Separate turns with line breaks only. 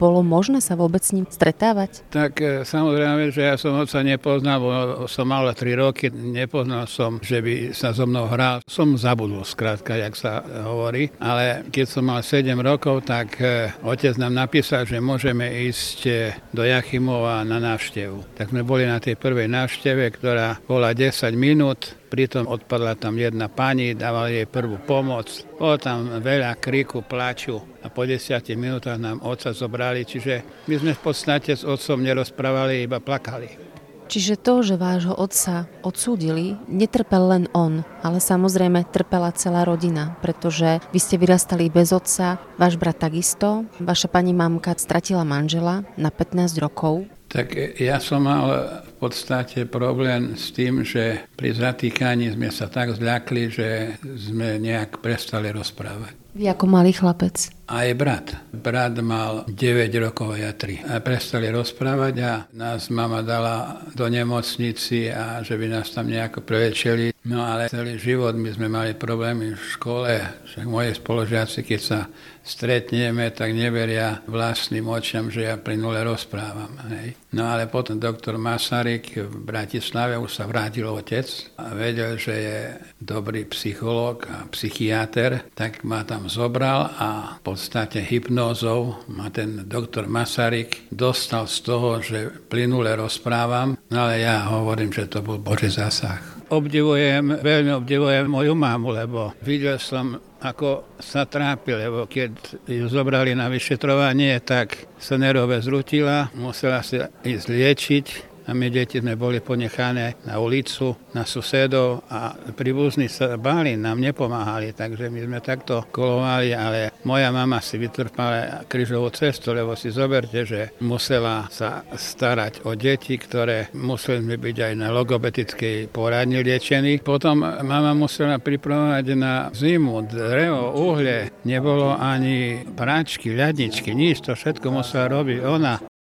Bolo možné sa vôbec s ním stretávať?
Tak samozrejme, že ja som otca nepoznal, bo som mal 3 roky, nepoznal som, že by sa so mnou hral. Som zabudol skrátka, jak sa hovorí, ale keď som mal 7 rokov, tak otec nám napísal, že môžeme ísť do Jachimova na návštevu. Tak sme boli na tej prvej návšteve, ktorá bola 10 minút. Pritom odpadla tam jedna pani, dávala jej prvú pomoc. Bolo tam veľa kriku, plaču a po 10 minútach nám otca zobrali. Čiže my sme v podstate s otcom nerozprávali, iba plakali.
Čiže to, že vášho otca odsúdili, netrpel len on, ale samozrejme trpela celá rodina, pretože vy ste vyrastali bez otca, váš brat takisto, vaša pani mamka stratila manžela na 15 rokov.
Tak ja som mal v podstate problém s tým, že pri zatýkaní sme sa tak zľakli, že sme nejak prestali rozprávať.
Vy ako malý chlapec?
Aj brat. Brat mal 9 rokov, ja 3. A prestali rozprávať a nás mama dala do nemocnici a že by nás tam nejako prelečili. No ale celý život my sme mali problémy v škole. Však moje spolužiaci, keď sa stretneme, tak neveria vlastným očiam, že ja plynule rozprávam. Hej. No ale potom doktor Masaryk v Bratislave už sa vrátil otec a vedel, že je dobrý psychológ a psychiater, tak ma tam zobral a v podstate hypnózou ma ten doktor Masaryk dostal z toho, že plynule rozprávam, no ale ja hovorím, že to bol Boží zásah. Veľmi obdivujem moju mamu, lebo videl som, ako sa trápil, lebo keď ju zobrali na vyšetrovanie, tak sa nerove zrutila, musela sa ísť liečiť a my deti sme boli ponechané na ulicu, na susedov a príbuzní sa báli, nám nepomáhali, takže my sme takto kolovali, ale moja mama si vytrpala krížovú cestu, lebo si zoberte, že musela sa starať o deti, ktoré museli byť aj na logopedickej poradni liečení. Potom mama musela pripravovať na zimu, drevo, uhlie, nebolo ani práčky, ľadničky, nič, to všetko musela robiť ona.